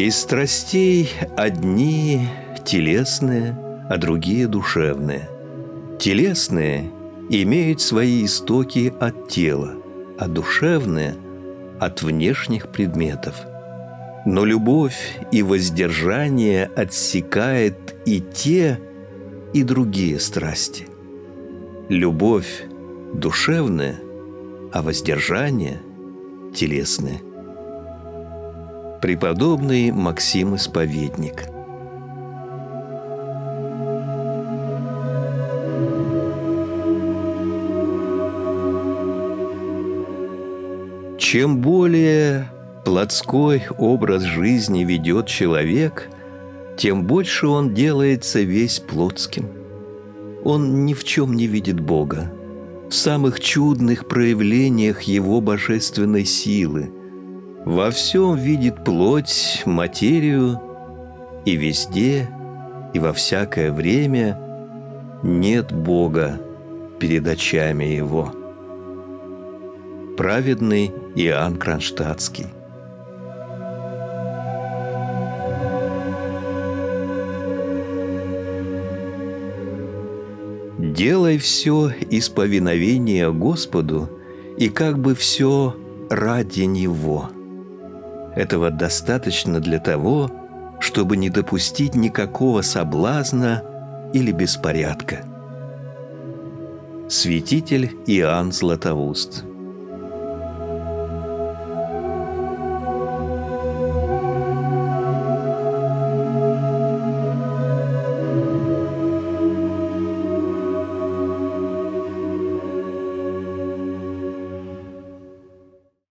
Из страстей одни телесные, а другие душевные. Телесные имеют свои истоки от тела, а душевные – от внешних предметов. Но любовь и воздержание отсекает и те, и другие страсти. Любовь душевная, а воздержание телесное. Преподобный Максим Исповедник. Чем более плотской образ жизни ведет человек, тем больше он делается весь плотским. Он ни в чем не видит Бога, в самых чудных проявлениях Его божественной силы. Во всем видит плоть, материю, и везде, и во всякое время нет Бога перед очами Его. Праведный Иоанн Кронштадтский. Делай все из повиновения Господу, и как бы все ради Него. Этого достаточно для того, чтобы не допустить никакого соблазна или беспорядка. Святитель Иоанн Златоуст.